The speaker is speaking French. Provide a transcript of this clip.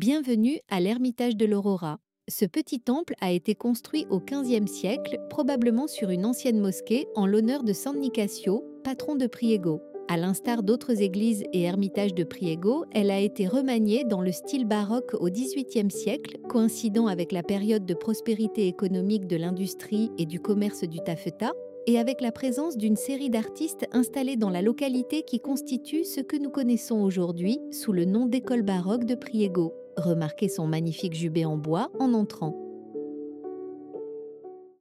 Bienvenue à l'Ermitage de l'Aurora. Ce petit temple a été construit au XVe siècle, probablement sur une ancienne mosquée en l'honneur de San Nicasio, patron de Priego. À l'instar d'autres églises et ermitages de Priego, elle a été remaniée dans le style baroque au XVIIIe siècle, coïncidant avec la période de prospérité économique de l'industrie et du commerce du taffetas, et avec la présence d'une série d'artistes installés dans la localité qui constitue ce que nous connaissons aujourd'hui sous le nom d'école baroque de Priego. Remarquez son magnifique jubé en bois en entrant.